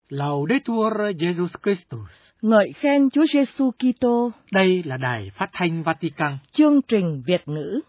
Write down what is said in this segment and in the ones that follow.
Laudetur Jesus Christus. Ngợi khen Chúa Giêsu Kitô. Đây là Đài Phát thanh Vatican. Chương trình Việt ngữ.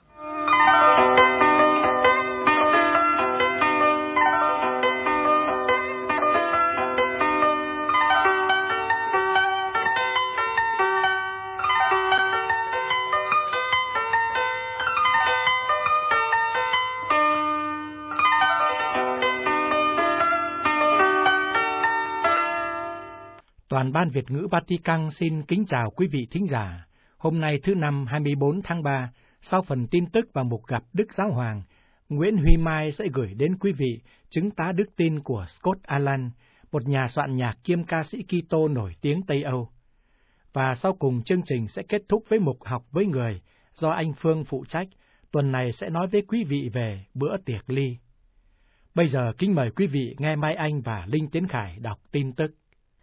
Toàn ban Việt ngữ Vatican xin kính chào quý vị thính giả. Hôm nay thứ Năm 24 tháng 3, sau phần tin tức và mục gặp Đức Giáo Hoàng, Nguyễn Huy Mai sẽ gửi đến quý vị chứng tá đức tin của Scott Alan, một nhà soạn nhạc kiêm ca sĩ Kitô nổi tiếng Tây Âu. Và sau cùng chương trình sẽ kết thúc với mục học với người do anh Phương phụ trách, tuần này sẽ nói với quý vị về bữa tiệc ly. Bây giờ kính mời quý vị nghe Mai Anh và Linh Tiến Khải đọc tin tức.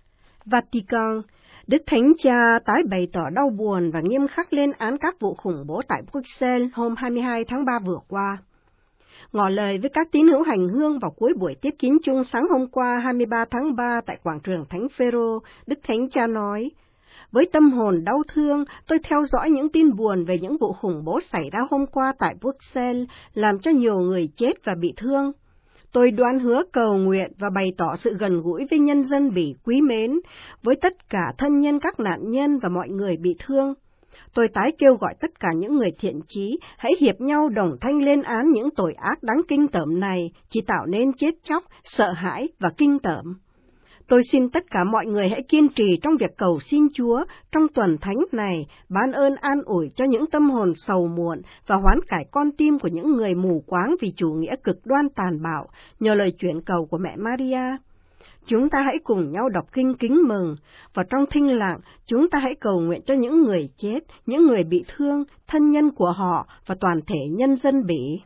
Vatican, Đức Thánh Cha tái bày tỏ đau buồn và nghiêm khắc lên án các vụ khủng bố tại Bruxelles hôm 22 tháng 3 vừa qua. Ngỏ lời với các tín hữu hành hương vào cuối buổi tiếp kiến chung sáng hôm qua 23 tháng 3 tại quảng trường Thánh Phêrô, Đức Thánh Cha nói, với tâm hồn đau thương, tôi theo dõi những tin buồn về những vụ khủng bố xảy ra hôm qua tại Bruxelles, làm cho nhiều người chết và bị thương. Tôi đoan hứa cầu nguyện và bày tỏ sự gần gũi với nhân dân Bỉ quý mến, với tất cả thân nhân các nạn nhân và mọi người bị thương. Tôi tái kêu gọi tất cả những người thiện chí hãy hiệp nhau đồng thanh lên án những tội ác đáng kinh tởm này, chỉ tạo nên chết chóc, sợ hãi và kinh tởm. Tôi xin tất cả mọi người hãy kiên trì trong việc cầu xin Chúa trong tuần thánh này, ban ơn an ủi cho những tâm hồn sầu muộn và hoán cải con tim của những người mù quáng vì chủ nghĩa cực đoan tàn bạo, nhờ lời chuyển cầu của mẹ Maria. Chúng ta hãy cùng nhau đọc kinh kính mừng, và trong thinh lặng, chúng ta hãy cầu nguyện cho những người chết, những người bị thương, thân nhân của họ và toàn thể nhân dân Bỉ.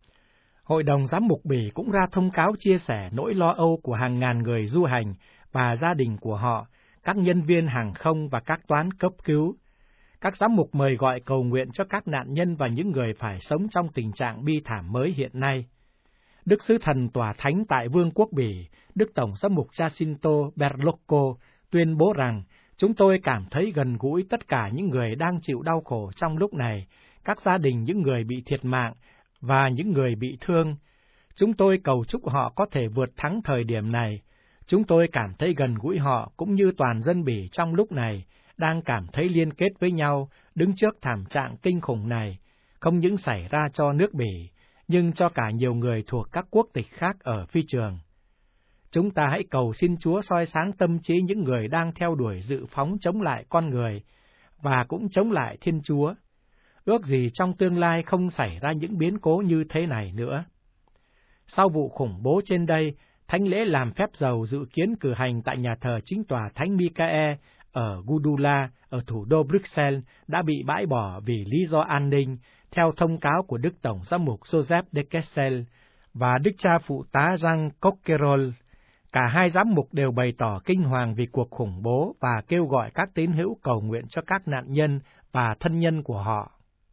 Hội đồng Giám mục Bỉ cũng ra thông cáo chia sẻ nỗi lo âu của hàng ngàn người du hành và gia đình của họ, các nhân viên hàng không và các toán cấp cứu. Các giám mục mời gọi cầu nguyện cho các nạn nhân và những người phải sống trong tình trạng bi thảm mới hiện nay. Đức Sứ Thần Tòa Thánh tại Vương quốc Bỉ, Đức Tổng Giám mục Jacinto Berlocco tuyên bố rằng, chúng tôi cảm thấy gần gũi tất cả những người đang chịu đau khổ trong lúc này, các gia đình những người bị thiệt mạng, và những người bị thương. Chúng tôi cầu chúc họ có thể vượt thắng thời điểm này. Chúng tôi cảm thấy gần gũi họ cũng như toàn dân Bỉ trong lúc này, đang cảm thấy liên kết với nhau, đứng trước thảm trạng kinh khủng này, không những xảy ra cho nước Bỉ, nhưng cho cả nhiều người thuộc các quốc tịch khác ở phi trường. Chúng ta hãy cầu xin Chúa soi sáng tâm trí những người đang theo đuổi dự phóng chống lại con người, và cũng chống lại Thiên Chúa. Ước gì trong tương lai không xảy ra những biến cố như thế này nữa. Sau vụ khủng bố trên đây, thánh lễ làm phép dầu dự kiến cử hành tại nhà thờ chính tòa Thánh Michael ở Gudula, ở thủ đô Bruxelles, đã bị bãi bỏ vì lý do an ninh, theo thông cáo của Đức Tổng Giám mục Joseph de Kessel và Đức cha Phụ tá Jean Coquerol. Cả hai giám mục đều bày tỏ kinh hoàng vì cuộc khủng bố và kêu gọi các tín hữu cầu nguyện cho các nạn nhân và thân nhân của họ.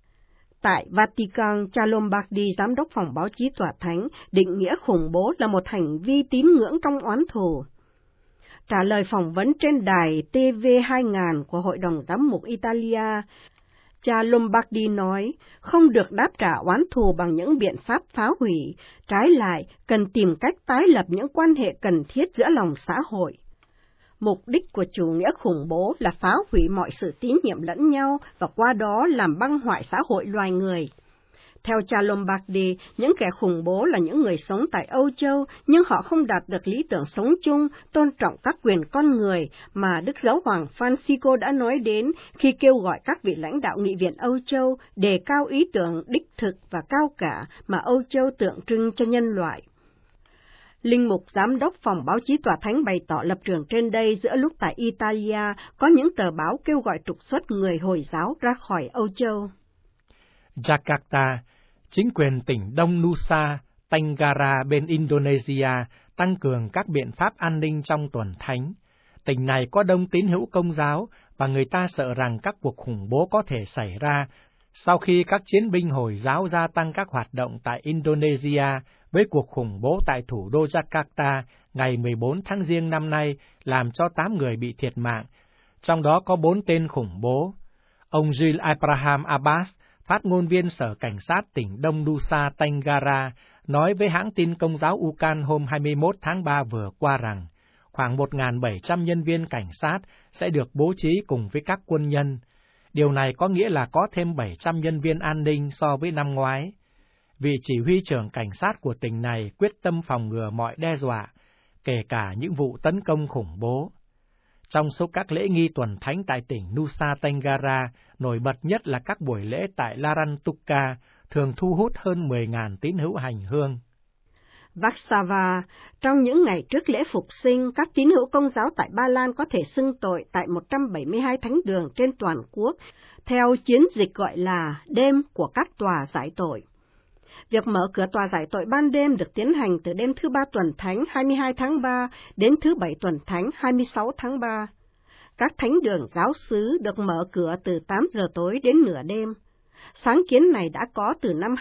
Tại Vatican, cha Lombardi, giám đốc phòng báo chí tòa thánh, định nghĩa khủng bố là một hành vi tín ngưỡng trong oán thù. Trả lời phỏng vấn trên đài TV2000 của Hội đồng Giám mục Italia, cha Lombardi nói, không được đáp trả oán thù bằng những biện pháp phá hủy, trái lại, cần tìm cách tái lập những quan hệ cần thiết giữa lòng xã hội. Mục đích của chủ nghĩa khủng bố là phá hủy mọi sự tín nhiệm lẫn nhau và qua đó làm băng hoại xã hội loài người. Theo cha Lombardi, những kẻ khủng bố là những người sống tại Âu Châu, nhưng họ không đạt được lý tưởng sống chung, tôn trọng các quyền con người mà Đức Giáo hoàng Francisco đã nói đến khi kêu gọi các vị lãnh đạo nghị viện Âu Châu đề cao ý tưởng đích thực và cao cả mà Âu Châu tượng trưng cho nhân loại. Linh mục giám đốc phòng báo chí tòa thánh bày tỏ lập trường trên đây giữa lúc tại Italia có những tờ báo kêu gọi trục xuất người Hồi giáo ra khỏi Âu Châu. Jakarta, chính quyền tỉnh Đông Nusa Tenggara bên Indonesia tăng cường các biện pháp an ninh trong tuần thánh. Tỉnh này có đông tín hữu Công giáo và người ta sợ rằng các cuộc khủng bố có thể xảy ra Sau khi các chiến binh Hồi giáo gia tăng các hoạt động tại Indonesia với cuộc khủng bố tại thủ đô Jakarta ngày 14 tháng Giêng năm nay làm cho 8 người bị thiệt mạng, trong đó có 4 tên khủng bố. Ông Zul Abraham Abbas, phát ngôn viên Sở Cảnh sát tỉnh Đông Nusa Tenggara, nói với hãng tin công giáo UKAN hôm 21 tháng 3 vừa qua rằng khoảng 1.700 nhân viên cảnh sát sẽ được bố trí cùng với các quân nhân. Điều này có nghĩa là có thêm 700 nhân viên an ninh so với năm ngoái. Vị chỉ huy trưởng cảnh sát của tỉnh này quyết tâm phòng ngừa mọi đe dọa, kể cả những vụ tấn công khủng bố. Trong số các lễ nghi tuần thánh tại tỉnh Nusa Tenggara, nổi bật nhất là các buổi lễ tại Larantuka, thường thu hút hơn 10.000 tín hữu hành hương. Vaksava, trong những ngày trước lễ Phục sinh, các tín hữu Công giáo tại Ba Lan có thể xưng tội tại 172 thánh đường trên toàn quốc, theo chiến dịch gọi là Đêm của các tòa giải tội. Việc mở cửa tòa giải tội ban đêm được tiến hành từ đêm thứ Ba tuần thánh 22 tháng 3 đến thứ Bảy tuần thánh 26 tháng 3. Các thánh đường giáo xứ được mở cửa từ 8 giờ tối đến nửa đêm. Sáng kiến này đã có từ năm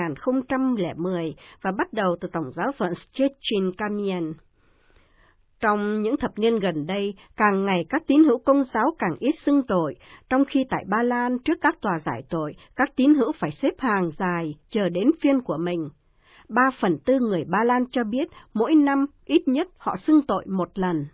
2010 và bắt đầu từ Tổng giáo phận Szczecin Kamień. Trong những thập niên gần đây, càng ngày các tín hữu Công giáo càng ít xưng tội, trong khi tại Ba Lan trước các tòa giải tội, các tín hữu phải xếp hàng dài, chờ đến phiên của mình. 3/4 người Ba Lan cho biết mỗi năm ít nhất họ xưng tội một lần.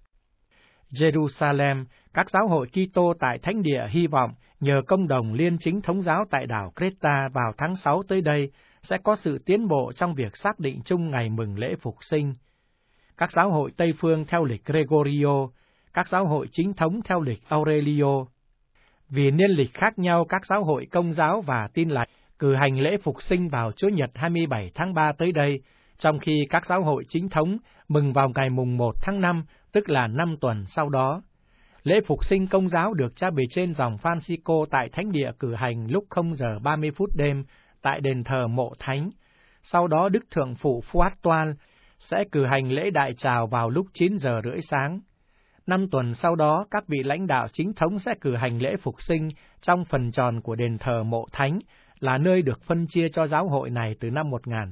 Jerusalem, các giáo hội Kitô tại Thánh địa hy vọng nhờ công đồng liên chính thống giáo tại đảo Creta vào tháng 6 tới đây sẽ có sự tiến bộ trong việc xác định chung ngày mừng lễ Phục sinh. Các giáo hội Tây phương theo lịch Gregorio, các giáo hội chính thống theo lịch Aurelio. Vì niên lịch khác nhau, các giáo hội Công giáo và Tin lành cử hành lễ Phục sinh vào Chủ nhật 27 tháng 3 tới đây, trong khi các giáo hội chính thống mừng vào ngày mùng 1 tháng 5, tức là 5 tuần sau đó. Lễ Phục sinh Công giáo được cha bề trên dòng Francisco tại Thánh địa cử hành lúc 0 giờ 30 phút đêm tại đền thờ Mộ Thánh. Sau đó Đức Thượng phụ Fuad Toan sẽ cử hành lễ đại trào vào lúc 9 giờ rưỡi sáng. 5 tuần sau đó, các vị lãnh đạo chính thống sẽ cử hành lễ Phục sinh trong phần tròn của đền thờ Mộ Thánh, là nơi được phân chia cho giáo hội này từ năm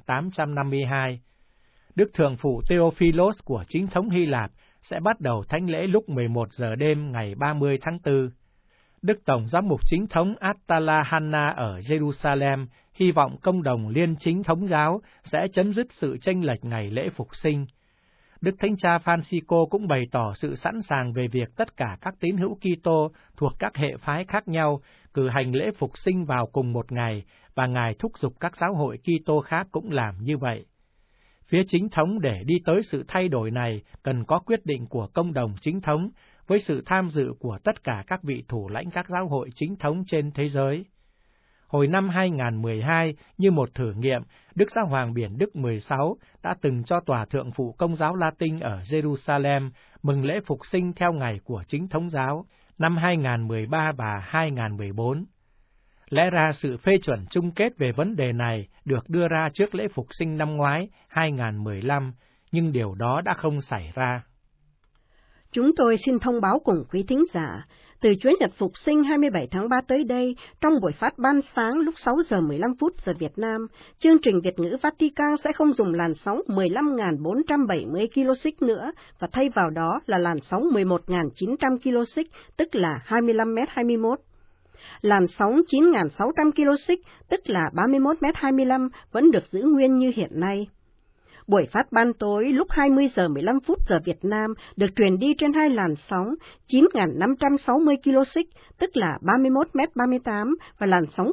1852. Đức Thượng phụ Theophilos của chính thống Hy Lạp sẽ bắt đầu thánh lễ lúc 11 giờ đêm ngày 30 tháng 4. Đức Tổng Giám mục chính thống Attala Hanna ở Jerusalem hy vọng công đồng liên chính thống giáo sẽ chấm dứt sự chênh lệch ngày lễ Phục sinh. Đức Thánh Cha Francisco cũng bày tỏ sự sẵn sàng về việc tất cả các tín hữu Kitô thuộc các hệ phái khác nhau cử hành lễ Phục sinh vào cùng một ngày, và Ngài thúc giục các giáo hội Kitô khác cũng làm như vậy. Phía chính thống để đi tới sự thay đổi này cần có quyết định của công đồng chính thống với sự tham dự của tất cả các vị thủ lãnh các giáo hội chính thống trên thế giới. Hồi năm 2012, như một thử nghiệm, Đức Giáo hoàng Biển Đức 16 đã từng cho Tòa Thượng phụ Công giáo Latin ở Jerusalem mừng lễ Phục sinh theo ngày của chính thống giáo năm 2013 và 2014. Lẽ ra sự phê chuẩn chung kết về vấn đề này được đưa ra trước lễ Phục sinh năm ngoái 2015, nhưng điều đó đã không xảy ra. Chúng tôi xin thông báo cùng quý thính giả, từ Chúa Nhật Phục sinh 27 tháng 3 tới đây, trong buổi phát ban sáng lúc 6 giờ 15 phút giờ Việt Nam, chương trình Việt ngữ Vatican sẽ không dùng làn sóng 15.470 kHz nữa, và thay vào đó là làn sóng 11.900 kHz, tức là 25m21. Làn sóng 9.600 kHz, tức là 31m25, vẫn được giữ nguyên như hiện nay. Buổi phát ban tối lúc 20 giờ 15 phút giờ Việt Nam được truyền đi trên hai làn sóng 9.560 kHz, tức là 31m38, và làn sóng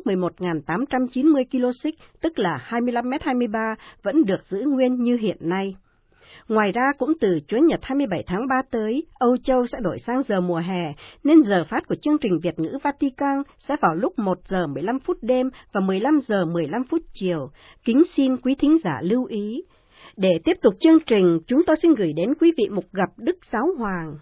11.890 kHz, tức là 25m23, vẫn được giữ nguyên như hiện nay. Ngoài ra, cũng từ Chủ nhật 27 tháng 3 tới, Âu Châu sẽ đổi sang giờ mùa hè, nên giờ phát của chương trình Việt ngữ Vatican sẽ vào lúc 1 giờ 15 phút đêm và 15 giờ 15 phút chiều. Kính xin quý thính giả lưu ý. Để tiếp tục chương trình, chúng tôi xin gửi đến quý vị mục gặp Đức Giáo Hoàng.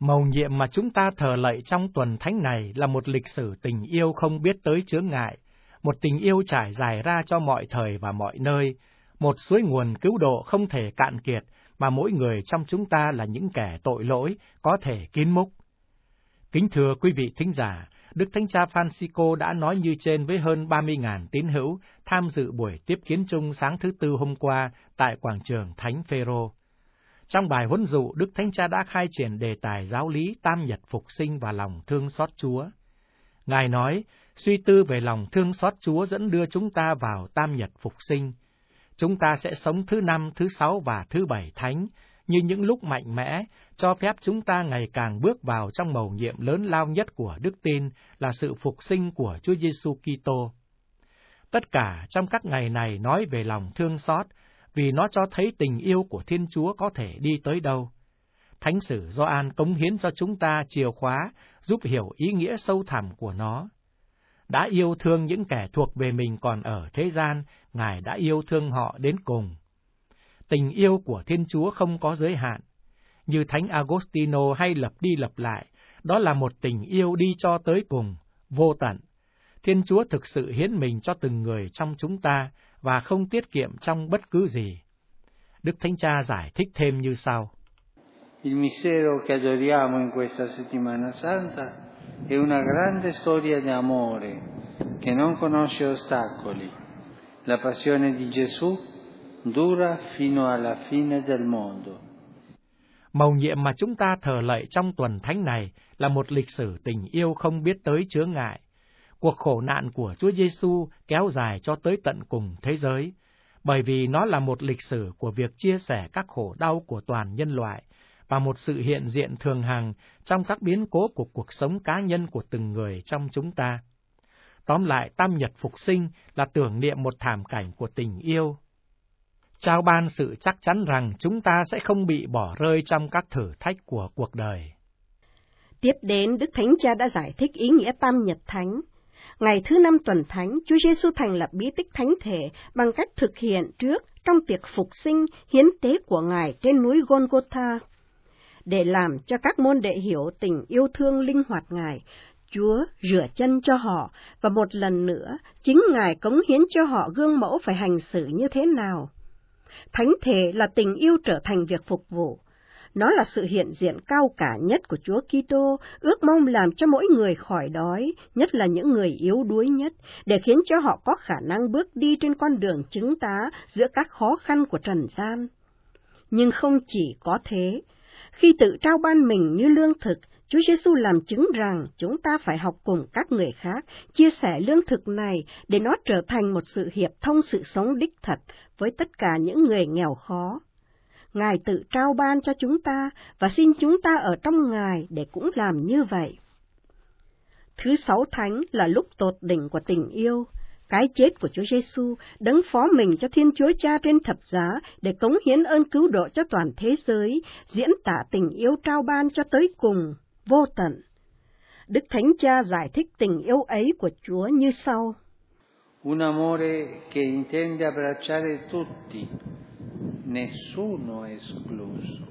Mầu nhiệm mà chúng ta thờ lạy trong tuần thánh này là một lịch sử tình yêu không biết tới chướng ngại, một tình yêu trải dài ra cho mọi thời và mọi nơi, một suối nguồn cứu độ không thể cạn kiệt mà mỗi người trong chúng ta là những kẻ tội lỗi có thể kín múc. Kính thưa quý vị thính giả, Đức Thánh Cha Francisco đã nói như trên với hơn 30.000 tín hữu tham dự buổi tiếp kiến chung sáng thứ Tư hôm qua tại quảng trường Thánh Phêrô. Trong bài huấn dụ, Đức Thánh Cha đã khai triển đề tài giáo lý tam nhật phục sinh và lòng thương xót Chúa. Ngài nói, suy tư về lòng thương xót Chúa dẫn đưa chúng ta vào tam nhật phục sinh. Chúng ta sẽ sống thứ 5, thứ 6 và thứ 7 thánh, như những lúc mạnh mẽ, cho phép chúng ta ngày càng bước vào trong mầu nhiệm lớn lao nhất của đức tin là sự phục sinh của Chúa Giêsu Kitô. Tất cả trong các ngày này nói về lòng thương xót, vì nó cho thấy tình yêu của Thiên Chúa có thể đi tới đâu. Thánh sử Gioan cống hiến cho chúng ta chìa khóa, giúp hiểu ý nghĩa sâu thẳm của nó. Đã yêu thương những kẻ thuộc về mình còn ở thế gian, Ngài đã yêu thương họ đến cùng. Tình yêu của Thiên Chúa không có giới hạn. Như Thánh Agostino hay lặp đi lặp lại, đó là một tình yêu đi cho tới cùng, vô tận. Thiên Chúa thực sự hiến mình cho từng người trong chúng ta và không tiết kiệm trong bất cứ gì. Đức Thánh Cha giải thích thêm như sau. Il mistero che adoriamo in questa settimana santa è una grande storia di amore che non conosce ostacoli. La passione di Gesù dura fino alla fine del mondo. Mầu nhiệm mà chúng ta thờ lạy trong tuần thánh này là một lịch sử tình yêu không biết tới chướng ngại. Cuộc khổ nạn của Chúa Giêsu kéo dài cho tới tận cùng thế giới, bởi vì nó là một lịch sử của việc chia sẻ các khổ đau của toàn nhân loại và một sự hiện diện thường hằng trong các biến cố của cuộc sống cá nhân của từng người trong chúng ta. Tóm lại, tam nhật phục sinh là tưởng niệm một thảm cảnh của tình yêu, trao ban sự chắc chắn rằng chúng ta sẽ không bị bỏ rơi trong các thử thách của cuộc đời. Tiếp đến, Đức Thánh Cha đã giải thích ý nghĩa tam nhật thánh. Ngày thứ 5 tuần thánh, Chúa Giêsu thành lập bí tích thánh thể bằng cách thực hiện trước trong tiệc phục sinh hiến tế của Ngài trên núi Golgotha. Để làm cho các môn đệ hiểu tình yêu thương linh hoạt Ngài, Chúa rửa chân cho họ, và một lần nữa, chính Ngài cống hiến cho họ gương mẫu phải hành xử như thế nào. Thánh thể là tình yêu trở thành việc phục vụ. Nó là sự hiện diện cao cả nhất của Chúa Kitô, ước mong làm cho mỗi người khỏi đói, nhất là những người yếu đuối nhất, để khiến cho họ có khả năng bước đi trên con đường chứng tá giữa các khó khăn của trần gian. Nhưng không chỉ có thế, khi tự trao ban mình như lương thực, Chúa Giêsu làm chứng rằng chúng ta phải học cùng các người khác, chia sẻ lương thực này để nó trở thành một sự hiệp thông sự sống đích thật với tất cả những người nghèo khó. Ngài tự trao ban cho chúng ta và xin chúng ta ở trong Ngài để cũng làm như vậy. Thứ 6 thánh là lúc tột đỉnh của tình yêu, cái chết của Chúa Giêsu đấng phó mình cho Thiên Chúa Cha trên thập giá để cống hiến ơn cứu độ cho toàn thế giới, diễn tả tình yêu trao ban cho tới cùng, vô tận. Đức Thánh Cha giải thích tình yêu ấy của Chúa như sau. Un amore che intende abbracciare tutti, nessuno escluso.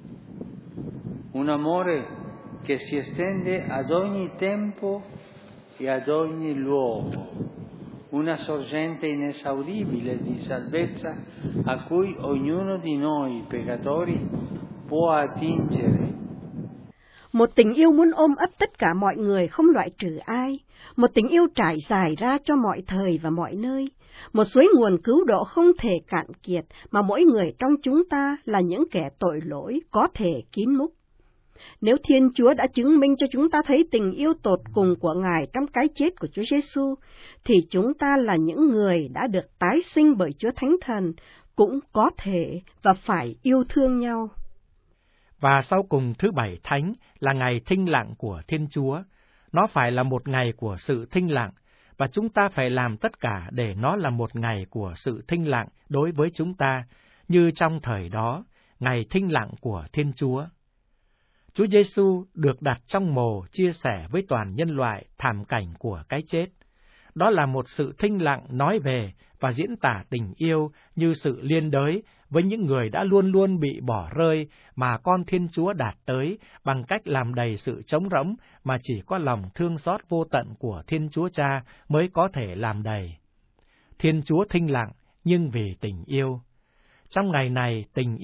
Un amore che si estende ad ogni tempo e ad ogni luogo. Una sorgente inesauribile di salvezza a cui ognuno di noi peccatori può attingere. Một tình yêu muốn ôm ấp tất cả mọi người không loại trừ ai, một tình yêu trải dài ra cho mọi thời và mọi nơi, một suối nguồn cứu độ không thể cạn kiệt mà mỗi người trong chúng ta là những kẻ tội lỗi có thể kín múc. Nếu Thiên Chúa đã chứng minh cho chúng ta thấy tình yêu tột cùng của Ngài trong cái chết của Chúa Giêsu, thì chúng ta là những người đã được tái sinh bởi Chúa Thánh Thần, cũng có thể và phải yêu thương nhau. Và sau cùng thứ 7 thánh là ngày thinh lặng của Thiên Chúa. Nó phải là một ngày của sự thinh lặng, và chúng ta phải làm tất cả để nó là một ngày của sự thinh lặng đối với chúng ta, như trong thời đó, ngày thinh lặng của Thiên Chúa. Chúa Giêsu được đặt trong mồ chia sẻ với toàn nhân loại thảm cảnh của cái chết. Đó là một sự thinh lặng nói về và diễn tả tình yêu như sự liên đới với những người đã luôn luôn bị bỏ rơi mà con Thiên Chúa đạt tới bằng cách làm đầy sự trống rỗng mà chỉ có lòng thương xót vô tận của Thiên Chúa Cha mới có thể làm đầy. Thiên Chúa thinh lặng nhưng vì tình yêu. Trong ngày này, tình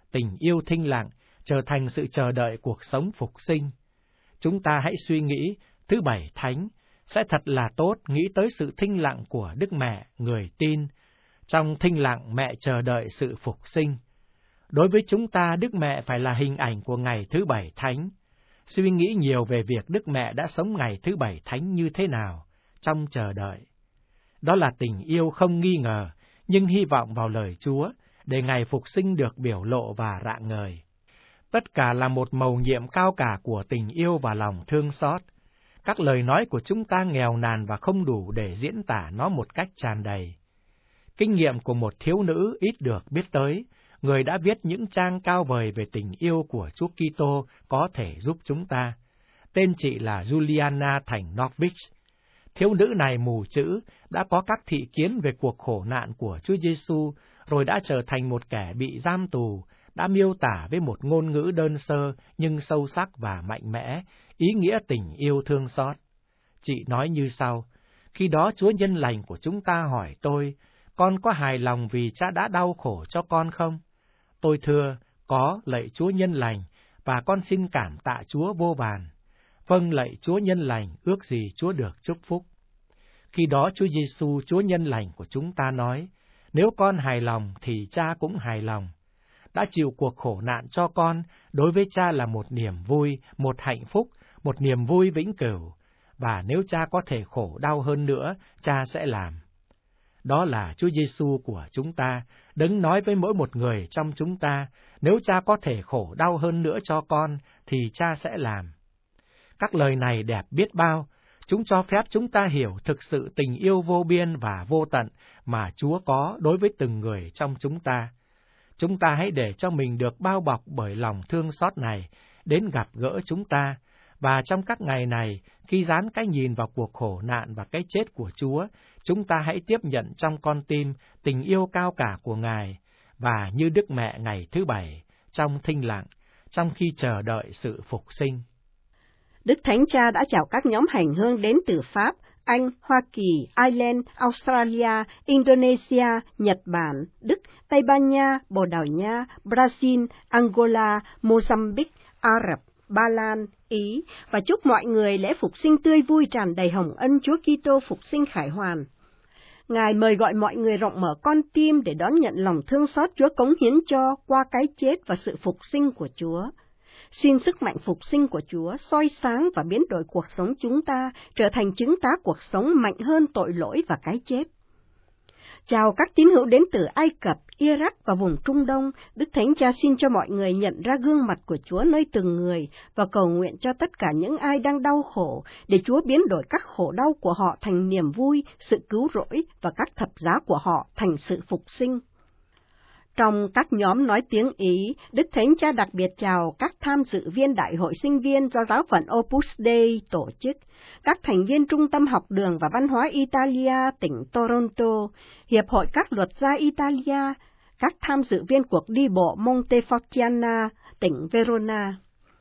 yêu thinh lặng trở thành sự chờ đợi cuộc sống phục sinh. Chúng ta hãy suy nghĩ, thứ Bảy Thánh, sẽ thật là tốt nghĩ tới sự thinh lặng của Đức Mẹ, người tin. Trong thinh lặng, mẹ chờ đợi sự phục sinh. Đối với chúng ta, Đức Mẹ phải là hình ảnh của ngày thứ Bảy Thánh. Suy nghĩ nhiều về việc Đức Mẹ đã sống ngày thứ Bảy Thánh như thế nào, trong chờ đợi. Đó là tình yêu không nghi ngờ, nhưng hy vọng vào lời Chúa, để ngày phục sinh được biểu lộ và rạng ngời. Tất cả là một mầu nhiệm cao cả của tình yêu và lòng thương xót. Các lời nói của chúng ta nghèo nàn và không đủ để diễn tả nó một cách tràn đầy. Kinh nghiệm của một thiếu nữ ít được biết tới, người đã viết những trang cao vời về tình yêu của Chúa Kitô có thể giúp chúng ta. Tên chị là Juliana thành Norwich. Thiếu nữ này mù chữ, đã có các thị kiến về cuộc khổ nạn của Chúa Giêsu, rồi đã trở thành một kẻ bị giam tù, đã miêu tả với một ngôn ngữ đơn sơ nhưng sâu sắc và mạnh mẽ, ý nghĩa tình yêu thương xót. Chị nói như sau: khi đó Chúa Nhân Lành của chúng ta hỏi tôi, con có hài lòng vì Cha đã đau khổ cho con không? Tôi thưa, có, lạy Chúa Nhân Lành, và con xin cảm tạ Chúa vô vàn. Vâng, lạy Chúa Nhân Lành, ước gì Chúa được chúc phúc. Khi đó Chúa Giêsu, Chúa Nhân Lành của chúng ta nói, nếu con hài lòng thì Cha cũng hài lòng. Đã chịu cuộc khổ nạn cho con, đối với Cha là một niềm vui, một hạnh phúc, một niềm vui vĩnh cửu. Và nếu Cha có thể khổ đau hơn nữa, Cha sẽ làm. Đó là Chúa Giêsu của chúng ta, Đấng nói với mỗi một người trong chúng ta, nếu Cha có thể khổ đau hơn nữa cho con, thì Cha sẽ làm. Các lời này đẹp biết bao, chúng cho phép chúng ta hiểu thực sự tình yêu vô biên và vô tận mà Chúa có đối với từng người trong chúng ta. Chúng ta hãy để cho mình được bao bọc bởi lòng thương xót này, đến gặp gỡ chúng ta, và trong các ngày này, khi dán cái nhìn vào cuộc khổ nạn và cái chết của Chúa, chúng ta hãy tiếp nhận trong con tim tình yêu cao cả của Ngài, và như Đức Mẹ ngày thứ Bảy, trong thinh lặng, trong khi chờ đợi sự phục sinh. Đức Thánh Cha đã chào các nhóm hành hương đến từ Pháp, Anh, Hoa Kỳ, Ireland, Australia, Indonesia, Nhật Bản, Đức, Tây Ban Nha, Bồ Đào Nha, Brazil, Angola, Mozambique, Ả Rập, Ba Lan, Ý, và chúc mọi người lễ phục sinh tươi vui tràn đầy hồng ân Chúa Kitô phục sinh khải hoàn. Ngài mời gọi mọi người rộng mở con tim để đón nhận lòng thương xót Chúa cống hiến cho qua cái chết và sự phục sinh của Chúa. Xin sức mạnh phục sinh của Chúa soi sáng và biến đổi cuộc sống chúng ta trở thành chứng tá cuộc sống mạnh hơn tội lỗi và cái chết. Chào các tín hữu đến từ Ai Cập, Iraq và vùng Trung Đông, Đức Thánh Cha xin cho mọi người nhận ra gương mặt của Chúa nơi từng người và cầu nguyện cho tất cả những ai đang đau khổ, để Chúa biến đổi các khổ đau của họ thành niềm vui, sự cứu rỗi và các thập giá của họ thành sự phục sinh. Trong các nhóm nói tiếng Ý, Đức Thánh Cha đặc biệt chào các tham dự viên Đại hội sinh viên do giáo phận Opus Dei tổ chức, các thành viên Trung tâm học đường và văn hóa Italia tỉnh Toronto, Hiệp hội các luật gia Italia, các tham dự viên cuộc đi bộ Montefortiana, tỉnh Verona.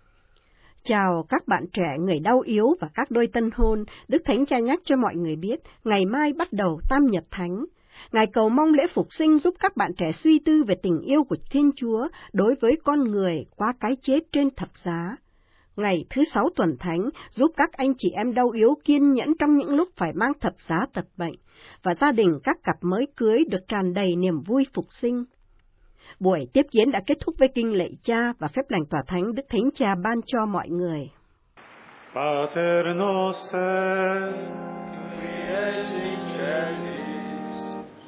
Chào các bạn trẻ, người đau yếu và các đôi tân hôn, Đức Thánh Cha nhắc cho mọi người biết, ngày mai bắt đầu Tam Nhật Thánh. Ngài cầu mong lễ phục sinh giúp các bạn trẻ suy tư về tình yêu của Thiên Chúa đối với con người qua cái chết trên thập giá. Ngày thứ 6 tuần thánh giúp các anh chị em đau yếu kiên nhẫn trong những lúc phải mang thập giá tật bệnh, và gia đình các cặp mới cưới được tràn đầy niềm vui phục sinh. Buổi tiếp kiến đã kết thúc với kinh lạy Cha và phép lành tòa thánh Đức Thánh Cha ban cho mọi người. Pater noster, qui es in celis,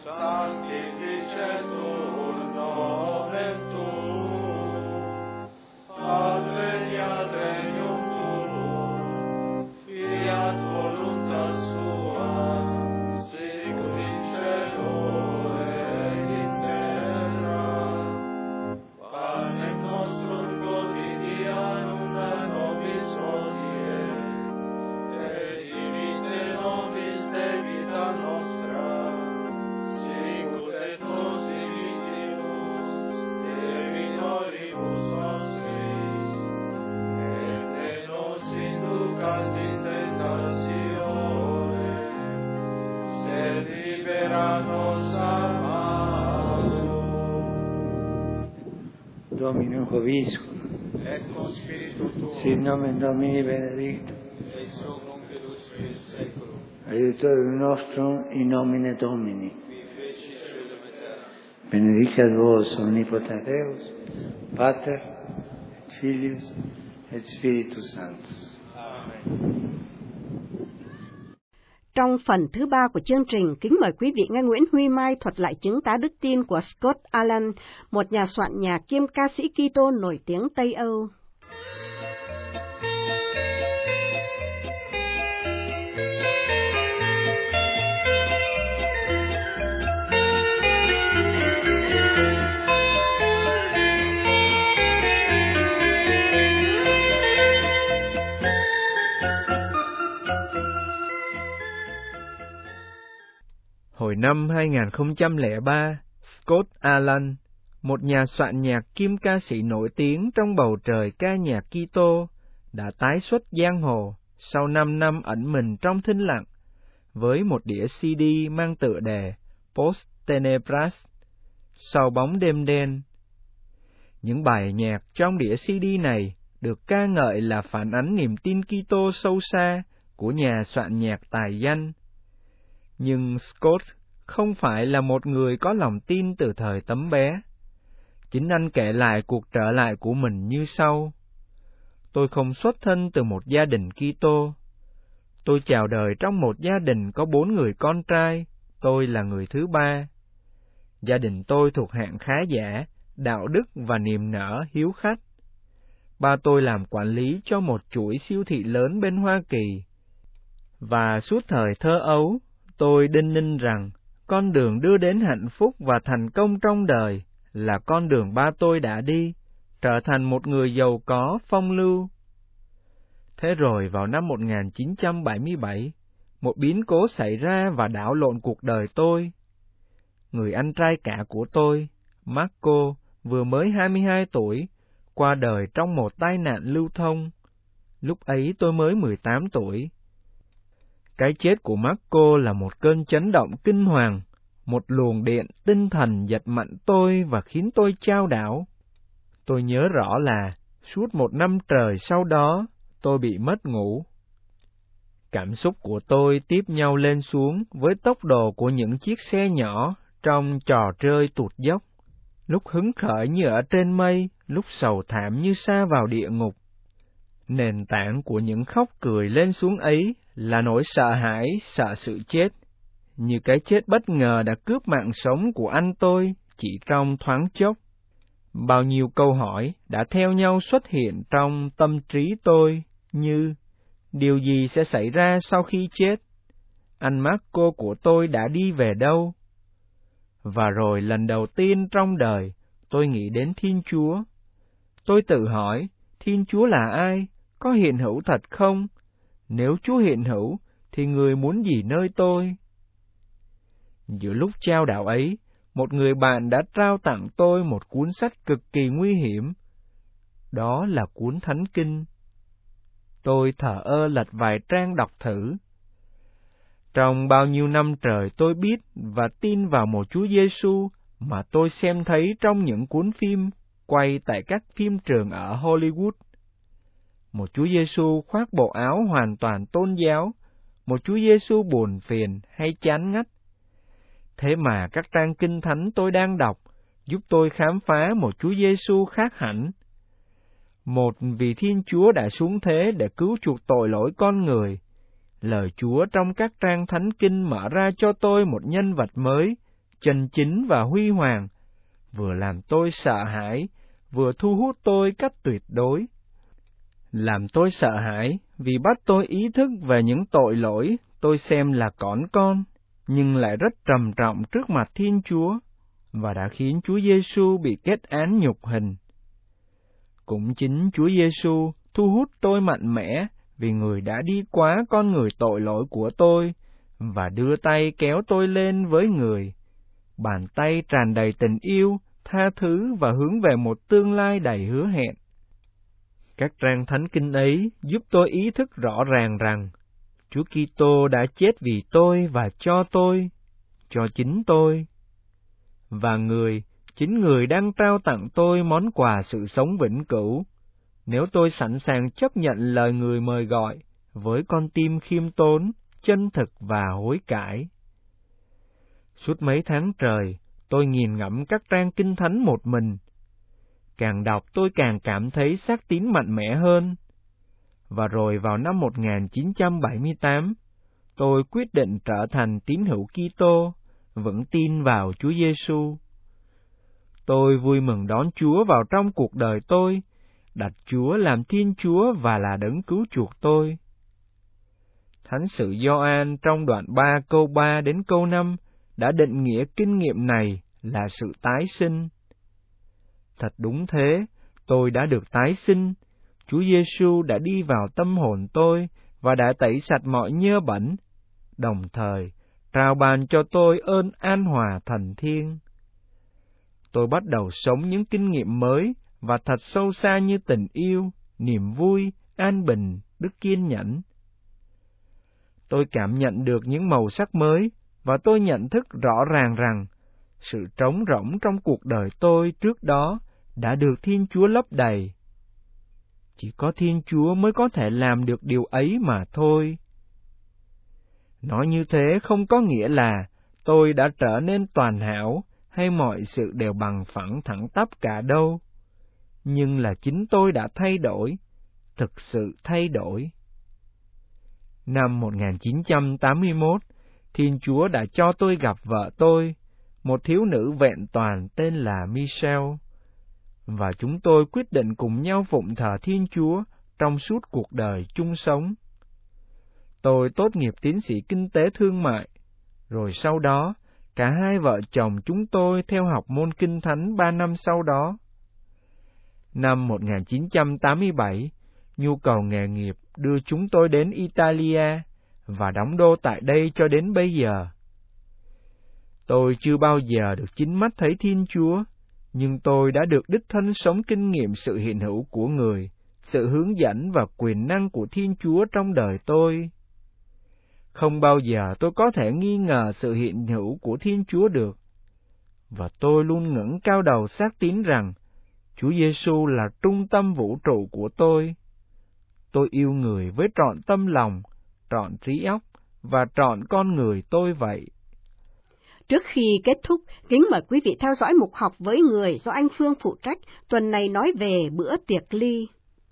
sanctificetur nomen tuum, adveniat regnum tuum, fiat voluntas sua, sicut in cielo et in terra. Panem nostrum quotidianum da nobis hodie, et dimitte nobis debita nostra, Domino Hoviscum, et con spiritu tuo, sit nomen Domini benedictum, et hoc nunc et usque in saeculum, aiutorium nostrum in nomine Domini. qui feci caelum et terra. Benedicat vos omnipotens Deus, Pater, et Filius, et Spiritus Sanctus. Amen. Trong phần thứ 3 của chương trình, kính mời quý vị nghe Nguyễn Huy Mai thuật lại chứng tá đức tin của Scott Alan, một nhà soạn nhạc kiêm ca sĩ Kitô nổi tiếng Tây Âu. Hồi năm 2003, Scott Alan, một nhà soạn nhạc kiêm ca sĩ nổi tiếng trong bầu trời ca nhạc Kitô, đã tái xuất giang hồ sau 5 năm ẩn mình trong thinh lặng, với một đĩa CD mang tựa đề Post Tenebras, sau bóng đêm đen. Những bài nhạc trong đĩa CD này được ca ngợi là phản ánh niềm tin Kitô sâu xa của nhà soạn nhạc tài danh. Nhưng Scott không phải là một người có lòng tin từ thời tấm bé. Chính anh kể lại cuộc trở lại của mình như sau. Tôi không xuất thân từ một gia đình Kitô. Tôi chào đời trong một gia đình có 4 người con trai, tôi là người thứ 3. Gia đình tôi thuộc hạng khá giả, đạo đức và niềm nở, hiếu khách. Ba tôi làm quản lý cho một chuỗi siêu thị lớn bên Hoa Kỳ. Và suốt thời thơ ấu, tôi đinh ninh rằng con đường đưa đến hạnh phúc và thành công trong đời là con đường ba tôi đã đi, trở thành một người giàu có, phong lưu. Thế rồi vào năm 1977, một biến cố xảy ra và đảo lộn cuộc đời tôi. Người anh trai cả của tôi, Marco, vừa mới 22 tuổi, qua đời trong một tai nạn lưu thông. Lúc ấy tôi mới 18 tuổi. Cái chết của Marco là một cơn chấn động kinh hoàng, một luồng điện tinh thần giật mạnh tôi và khiến tôi chao đảo. Tôi nhớ rõ là suốt 1 năm trời sau đó, tôi bị mất ngủ. Cảm xúc của tôi tiếp nhau lên xuống với tốc độ của những chiếc xe nhỏ trong trò chơi tụt dốc, lúc hứng khởi như ở trên mây, lúc sầu thảm như sa vào địa ngục. Nền tảng của những khóc cười lên xuống ấy là nỗi sợ hãi, sợ sự chết, như cái chết bất ngờ đã cướp mạng sống của anh tôi chỉ trong thoáng chốc. Bao nhiêu câu hỏi đã theo nhau xuất hiện trong tâm trí tôi như: điều gì sẽ xảy ra sau khi chết? Anh Marco của tôi đã đi về đâu? Và rồi lần đầu tiên trong đời, tôi nghĩ đến Thiên Chúa. Tôi tự hỏi, Thiên Chúa là ai? Có hiện hữu thật không? Nếu Chúa hiện hữu, thì người muốn gì nơi tôi? Giữa lúc trao đảo ấy, một người bạn đã trao tặng tôi một cuốn sách cực kỳ nguy hiểm. Đó là cuốn Thánh Kinh. Tôi thờ ơ lật vài trang đọc thử. Trong bao nhiêu năm trời tôi biết và tin vào một Chúa Giêsu mà tôi xem thấy trong những cuốn phim quay tại các phim trường ở Hollywood. Một Chúa Giêsu khoác bộ áo hoàn toàn tôn giáo, một Chúa Giêsu buồn phiền hay chán ngắt. Thế mà các trang kinh thánh tôi đang đọc giúp tôi khám phá một Chúa Giêsu khác hẳn. Một vị Thiên Chúa đã xuống thế để cứu chuộc tội lỗi con người. Lời Chúa trong các trang thánh kinh mở ra cho tôi một nhân vật mới, chân chính và huy hoàng, vừa làm tôi sợ hãi, vừa thu hút tôi cách tuyệt đối. Làm tôi sợ hãi vì bắt tôi ý thức về những tội lỗi tôi xem là cỏn con, nhưng lại rất trầm trọng trước mặt Thiên Chúa, và đã khiến Chúa Giêsu bị kết án nhục hình. Cũng chính Chúa Giêsu thu hút tôi mạnh mẽ vì Người đã đi quá con người tội lỗi của tôi và đưa tay kéo tôi lên với Người. Bàn tay tràn đầy tình yêu, tha thứ và hướng về một tương lai đầy hứa hẹn. Các trang thánh kinh ấy giúp tôi ý thức rõ ràng rằng Chúa Kitô đã chết vì tôi và cho chính tôi. Và Người chính Người đang trao tặng tôi món quà sự sống vĩnh cửu, nếu tôi sẵn sàng chấp nhận lời Người mời gọi với con tim khiêm tốn, chân thực và hối cải. Suốt mấy tháng trời, tôi nghiền ngẫm các trang Kinh Thánh một mình. Càng đọc tôi càng cảm thấy xác tín mạnh mẽ hơn. Và rồi vào năm 1978, tôi quyết định trở thành tín hữu Kitô, vững tin vào Chúa Giêsu. Tôi vui mừng đón Chúa vào trong cuộc đời tôi, đặt Chúa làm Thiên Chúa và là đấng cứu chuộc tôi. Thánh sử Gioan trong đoạn 3 câu 3 đến câu 5 đã định nghĩa kinh nghiệm này là sự tái sinh. Thật đúng thế, tôi đã được tái sinh. Chúa Giêsu đã đi vào tâm hồn tôi và đã tẩy sạch mọi nhơ bẩn, đồng thời trao ban cho tôi ơn an hòa thần thiêng. Tôi bắt đầu sống những kinh nghiệm mới và thật sâu xa như tình yêu, niềm vui, an bình, đức kiên nhẫn. Tôi cảm nhận được những màu sắc mới và tôi nhận thức rõ ràng rằng sự trống rỗng trong cuộc đời tôi trước đó đã được Thiên Chúa lấp đầy. Chỉ có Thiên Chúa mới có thể làm được điều ấy mà thôi. Nói như thế không có nghĩa là tôi đã trở nên toàn hảo hay mọi sự đều bằng phẳng thẳng tắp cả đâu. Nhưng là chính tôi đã thay đổi, thực sự thay đổi. Năm 1981, Thiên Chúa đã cho tôi gặp vợ tôi, một thiếu nữ vẹn toàn tên là Michelle, và chúng tôi quyết định cùng nhau phụng thờ Thiên Chúa trong suốt cuộc đời chung sống. Tôi tốt nghiệp tiến sĩ kinh tế thương mại, rồi sau đó, cả hai vợ chồng chúng tôi theo học môn Kinh Thánh 3 năm sau đó. Năm 1987, nhu cầu nghề nghiệp đưa chúng tôi đến Italia và đóng đô tại đây cho đến bây giờ. Tôi chưa bao giờ được chính mắt thấy Thiên Chúa, nhưng tôi đã được đích thân sống kinh nghiệm sự hiện hữu của Người, sự hướng dẫn và quyền năng của Thiên Chúa trong đời tôi. Không bao giờ tôi có thể nghi ngờ sự hiện hữu của Thiên Chúa được, và tôi luôn ngẩng cao đầu xác tín rằng Chúa Giêsu là trung tâm vũ trụ của tôi. Tôi yêu Người với trọn tâm lòng, trọn trí óc và trọn con người tôi vậy. Trước khi kết thúc, kính mời quý vị theo dõi mục học với Người do anh Phương phụ trách, tuần này nói về bữa tiệc ly.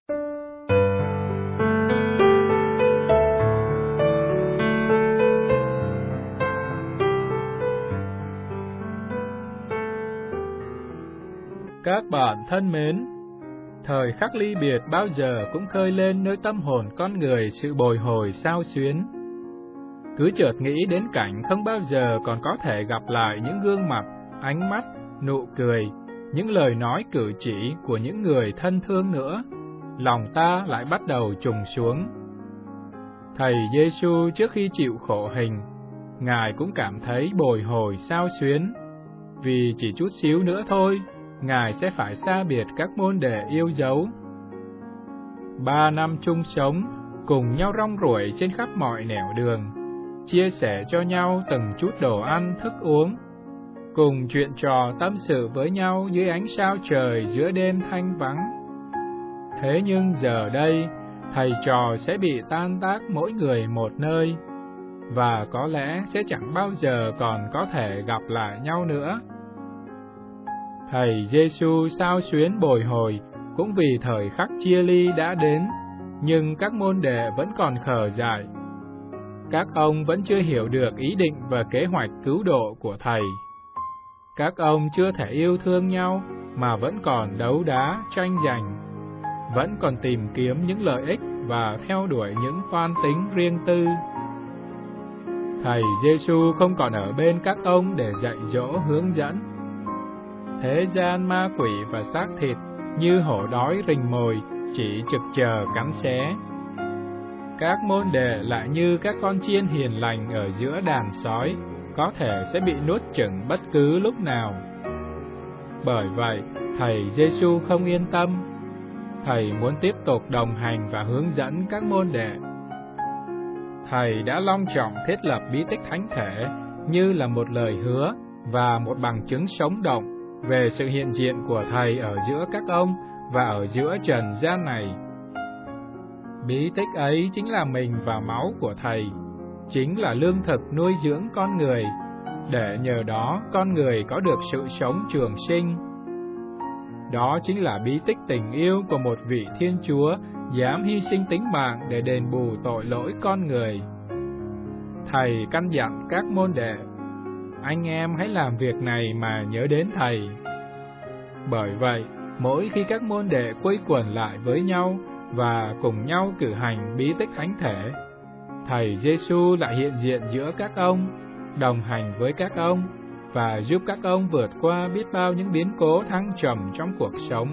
Các bạn thân mến, thời khắc ly biệt bao giờ cũng khơi lên nơi tâm hồn con người sự bồi hồi xao xuyến. Cứ chợt nghĩ đến cảnh không bao giờ còn có thể gặp lại những gương mặt, ánh mắt, nụ cười, những lời nói cử chỉ của những người thân thương nữa, lòng ta lại bắt đầu trùng xuống. Thầy Giêsu trước khi chịu khổ hình, Ngài cũng cảm thấy bồi hồi xao xuyến, vì chỉ chút xíu nữa thôi, Ngài sẽ phải xa biệt các môn đệ yêu dấu. 3 năm chung sống, cùng nhau rong ruổi trên khắp mọi nẻo đường, chia sẻ cho nhau từng chút đồ ăn, thức uống, cùng chuyện trò tâm sự với nhau dưới ánh sao trời giữa đêm thanh vắng. Thế nhưng giờ đây, thầy trò sẽ bị tan tác mỗi người một nơi, và có lẽ sẽ chẳng bao giờ còn có thể gặp lại nhau nữa. Thầy Giêsu xao xuyến bồi hồi cũng vì thời khắc chia ly đã đến, nhưng các môn đệ vẫn còn khờ dại. Các ông vẫn chưa hiểu được ý định và kế hoạch cứu độ của Thầy. Các ông chưa thể yêu thương nhau mà vẫn còn đấu đá tranh giành, vẫn còn tìm kiếm những lợi ích và theo đuổi những toan tính riêng tư. Thầy Giêsu không còn ở bên các ông để dạy dỗ hướng dẫn. Thế gian ma quỷ và xác thịt như hổ đói rình mồi chỉ trực chờ cắn xé. Các môn đệ lại như các con chiên hiền lành ở giữa đàn sói, có thể sẽ bị nuốt chửng bất cứ lúc nào. Bởi vậy, Thầy Giêsu không yên tâm. Thầy muốn tiếp tục đồng hành và hướng dẫn các môn đệ. Thầy đã long trọng thiết lập bí tích thánh thể như là một lời hứa và một bằng chứng sống động về sự hiện diện của Thầy ở giữa các ông và ở giữa trần gian này. Bí tích ấy chính là mình và máu của Thầy, chính là lương thực nuôi dưỡng con người, để nhờ đó con người có được sự sống trường sinh. Đó chính là bí tích tình yêu của một vị Thiên Chúa dám hy sinh tính mạng để đền bù tội lỗi con người. Thầy căn dặn các môn đệ: anh em hãy làm việc này mà nhớ đến Thầy. Bởi vậy, mỗi khi các môn đệ quây quần lại với nhau và cùng nhau cử hành bí tích thánh thể, Thầy Giêsu lại hiện diện giữa các ông, đồng hành với các ông và giúp các ông vượt qua biết bao những biến cố thăng trầm trong cuộc sống.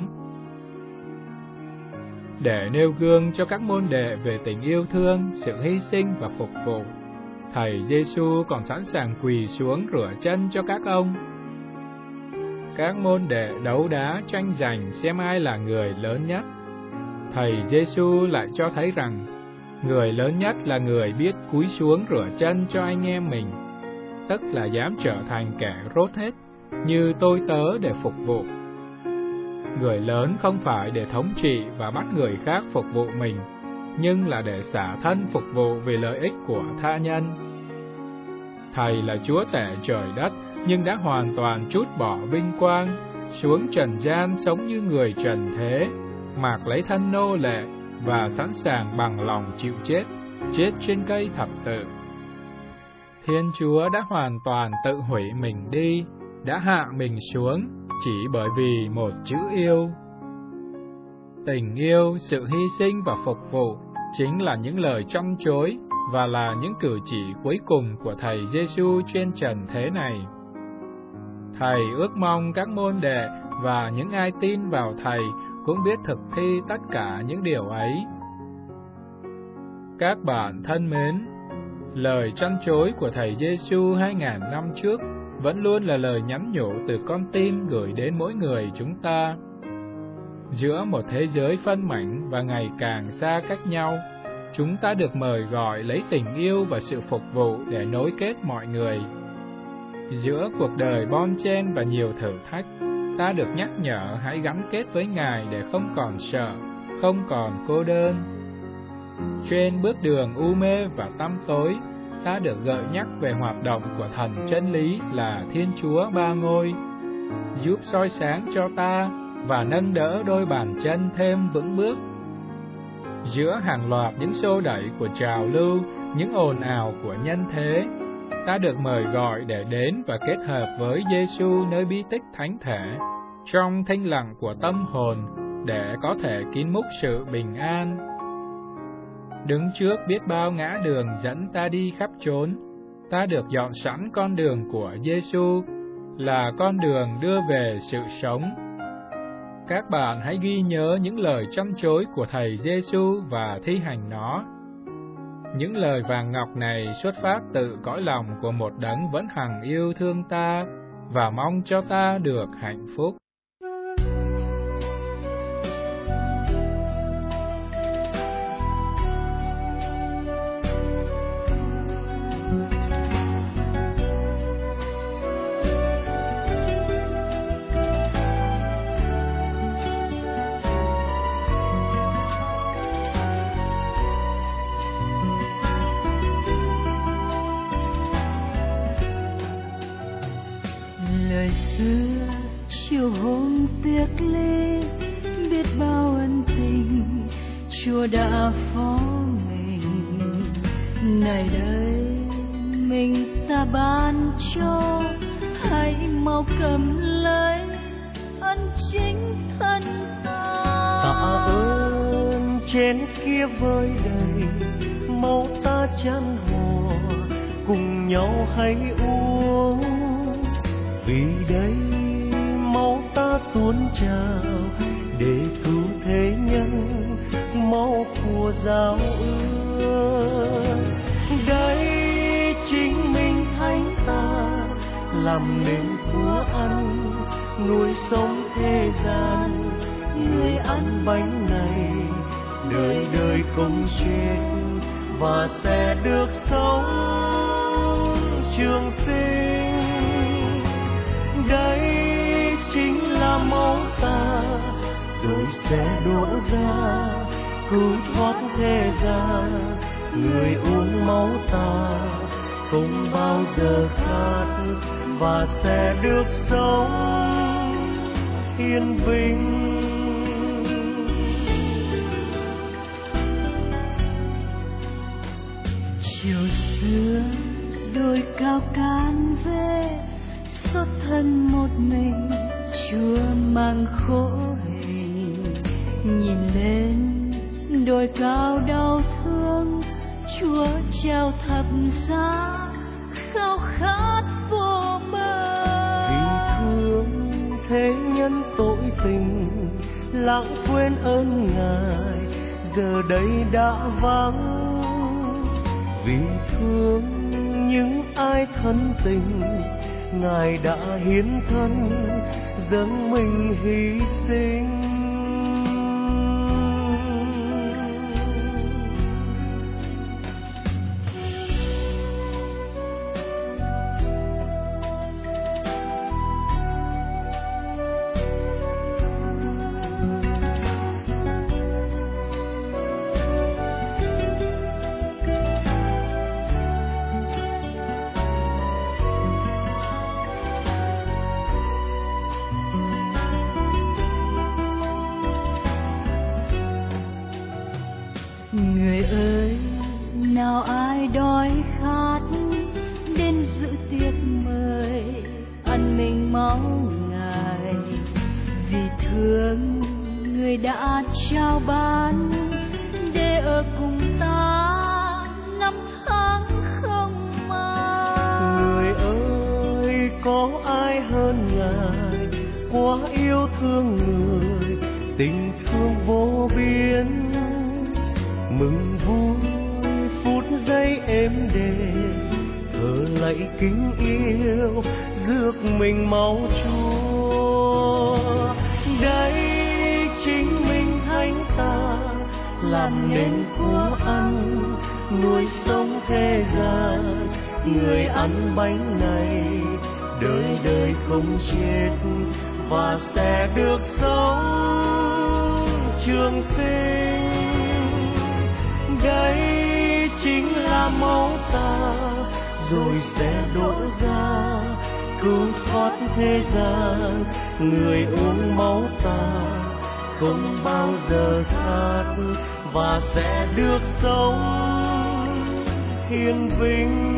Để nêu gương cho các môn đệ về tình yêu thương, sự hy sinh và phục vụ, Thầy Giêsu còn sẵn sàng quỳ xuống rửa chân cho các ông. Các môn đệ đấu đá tranh giành xem ai là người lớn nhất. Thầy Giêsu lại cho thấy rằng người lớn nhất là người biết cúi xuống rửa chân cho anh em mình, tức là dám trở thành kẻ rốt hết, như tôi tớ để phục vụ. Người lớn không phải để thống trị và bắt người khác phục vụ mình, nhưng là để xả thân phục vụ vì lợi ích của tha nhân. Thầy là Chúa tể trời đất, nhưng đã hoàn toàn trút bỏ vinh quang, xuống trần gian sống như người trần thế, mặc lấy thân nô lệ và sẵn sàng bằng lòng chịu chết, chết trên cây thập tự. Thiên Chúa đã hoàn toàn tự hủy mình đi, đã hạ mình xuống chỉ bởi vì một chữ yêu. Tình yêu, sự hy sinh và phục vụ chính là những lời trăn trối và là những cử chỉ cuối cùng của Thầy Giêsu trên trần thế này. Thầy ước mong các môn đệ và những ai tin vào Thầy cũng biết thực thi tất cả những điều ấy. Các bạn thân mến, lời trăn trối của Thầy Giêsu 2000 năm trước vẫn luôn là lời nhắn nhủ từ con tim gửi đến mỗi người chúng ta. Giữa một thế giới phân mảnh và ngày càng xa cách nhau, chúng ta được mời gọi lấy tình yêu và sự phục vụ để nối kết mọi người. Giữa cuộc đời bon chen và nhiều thử thách, ta được nhắc nhở hãy gắn kết với Ngài để không còn sợ, không còn cô đơn. Trên bước đường u mê và tăm tối, ta được gợi nhắc về hoạt động của Thần chân lý là Thiên Chúa Ba Ngôi, giúp soi sáng cho ta và nâng đỡ đôi bàn chân thêm vững bước. Giữa hàng loạt những xô đẩy của trào lưu, những ồn ào của nhân thế, ta được mời gọi để đến và kết hợp với Giêsu nơi bí tích thánh thể, trong thinh lặng của tâm hồn, để có thể kín múc sự bình an. Đứng trước biết bao ngã đường dẫn ta đi khắp chốn, ta được dọn sẵn con đường của Giêsu, là con đường đưa về sự sống. Các bạn hãy ghi nhớ những lời trăn trối của Thầy Giêsu và thi hành nó. Những lời vàng ngọc này xuất phát từ cõi lòng của một đấng vẫn hằng yêu thương ta và mong cho ta được hạnh phúc. Chiều hôm tiếc ly, biết bao ân tình Chúa đã phó mình. Này đây mình ta ban cho, hãy mau cầm lấy ân chính thân ta. Tạ ơn trên kia vơi đầy, mau ta chan hòa cùng nhau hãy uống. Vì đây máu ta tuôn trào để cứu thế nhân, máu của giao ước. Đây chính mình thánh ta làm nên của ăn, nuôi sống thế gian. Người ăn bánh này đời đời không chết và sẽ được sống trường sinh. Đây máu ta rồi sẽ đổ ra cứu thoát thế gian. Người uống máu ta không bao giờ khát và sẽ được sống yên bình. Chiều xưa đôi cao can về xuất thân một mình, Chúa mang khổ hình. Nhìn lên đôi cao đau thương, Chúa treo thập giá khao khát vô bờ. Vì thương thế nhân tội tình, lãng quên ơn Ngài giờ đây đã vắng. Vì thương những ai thân tình, Ngài đã hiến thân dâng mình hy sinh. Người ơi, nào ai đói khát đến dự tiệc mời ăn mình máu Ngài. Vì thương Người đã trao ban để ở cùng ta năm tháng không màng. Người ơi, có ai hơn Ngài quá yêu thương người, tình thương vô biên. Mừng vui phút giây êm đềm, thở lạy kính yêu rước mình máu Chúa. Đây chính mình thánh ta làm nên của ăn nuôi sống thế gian. Người ăn bánh này đời đời không chết và sẽ được sống trường sinh. Đây chính là máu ta rồi sẽ đổ ra cứu thoát thế gian. Người uống máu ta không bao giờ khát và sẽ được sống hiền vinh.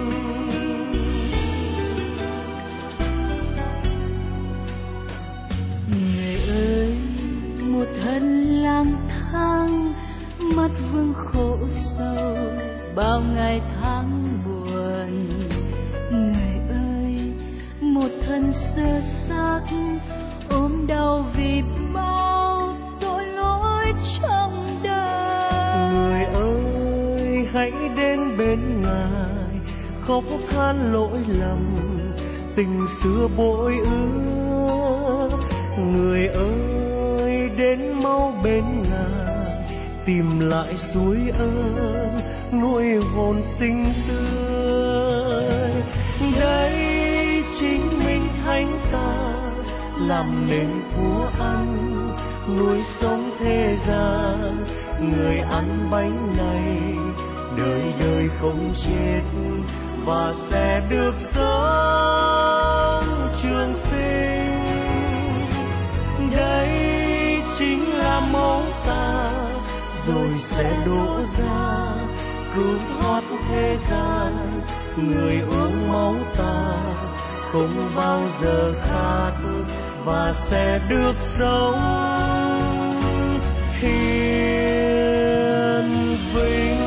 Người ơi, một thân lang thang mắt vương khổ sâu bao ngày tháng buồn. Người ơi, một thân sơ xác ốm đau vì bao tội lỗi trong đời. Người ơi, hãy đến bên Ngài khóc than lỗi lầm tình xưa bội ước. Người ơi, đến mau bên Ngài tìm lại suối ơn nuôi hồn sinh tươi. Đây chính mình thánh ta làm nên của ăn nuôi sống thế gian. Người ăn bánh này đời đời không chết và sẽ được sống trường sinh. Đây chính là máu ta rồi sẽ đổ ra cứu thoát thế gian. Người uống máu ta không bao giờ khát và sẽ được sống hiền vinh.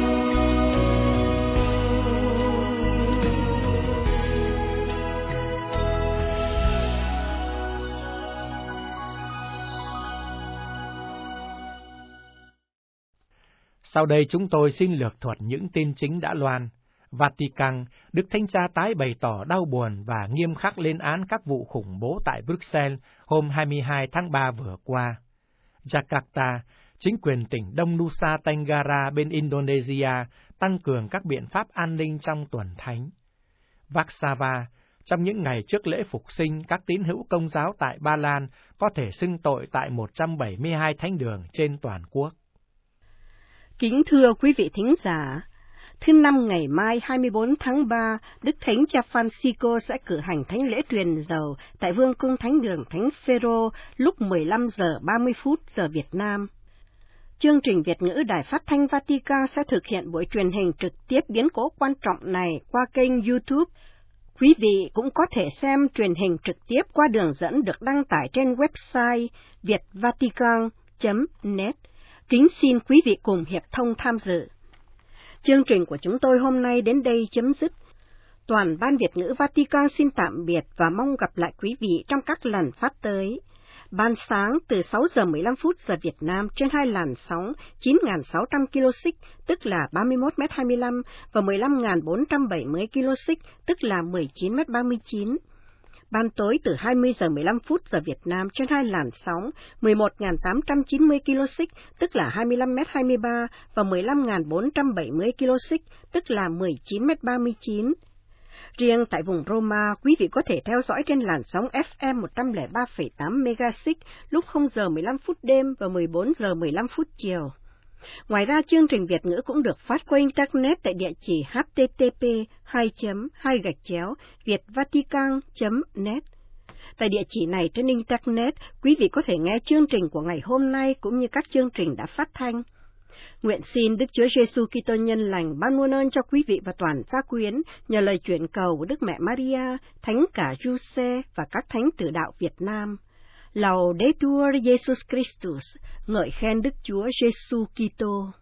Sau đây chúng tôi xin lược thuật những tin chính đã loan. Vatican, Đức Thánh Cha tái bày tỏ đau buồn và nghiêm khắc lên án các vụ khủng bố tại Bruxelles hôm 22 tháng 3 vừa qua. Jakarta, chính quyền tỉnh Đông Nusa Tenggara bên Indonesia tăng cường các biện pháp an ninh trong tuần thánh. Warsaw, Trong những ngày trước lễ Phục sinh, các tín hữu Công giáo tại Ba Lan có thể xưng tội tại 172 thánh đường trên toàn quốc. Kính thưa quý vị thính giả, thứ Năm ngày mai 24 tháng 3, Đức Thánh Cha Francisco sẽ cử hành thánh lễ truyền dầu tại Vương cung Thánh đường Thánh Phêrô lúc 15 giờ 30 phút giờ Việt Nam. Chương trình Việt ngữ Đài Phát thanh Vatican sẽ thực hiện buổi truyền hình trực tiếp biến cố quan trọng này qua kênh YouTube. Quý vị cũng có thể xem truyền hình trực tiếp qua đường dẫn được đăng tải trên website vietvatican.net. Kính xin quý vị cùng hiệp thông tham dự. Chương trình của chúng tôi hôm nay đến đây chấm dứt. Toàn ban Việt ngữ Vatican xin tạm biệt và mong gặp lại quý vị trong các lần phát tới. Ban sáng từ 6 giờ 15 phút giờ Việt Nam trên hai làn sóng 9.600 kHz, tức là 31m25, và 15.470 kHz, tức là 19m39. Ban tối từ 20 giờ 15 phút giờ Việt Nam trên hai làn sóng 11.890 kHz, tức là 25m23, và 15.470 kHz, tức là 19m39. Riêng tại vùng Roma, quý vị có thể theo dõi trên làn sóng FM 103,8 MHz lúc 0 giờ 15 phút đêm và 14 giờ 15 phút chiều. Ngoài ra, chương trình Việt ngữ cũng được phát qua Internet tại địa chỉ http://vietvatican.net. Tại địa chỉ này trên Internet, quý vị có thể nghe chương trình của ngày hôm nay cũng như các chương trình đã phát thanh. Nguyện xin Đức Chúa Giêsu Kitô nhân lành ban muôn ơn cho quý vị và toàn gia quyến nhờ lời chuyển cầu của Đức Mẹ Maria, Thánh cả Giuse và các thánh tử đạo Việt Nam. Laudetur Jesus Christus, ngợi khen Đức Chúa Giêsu Kitô.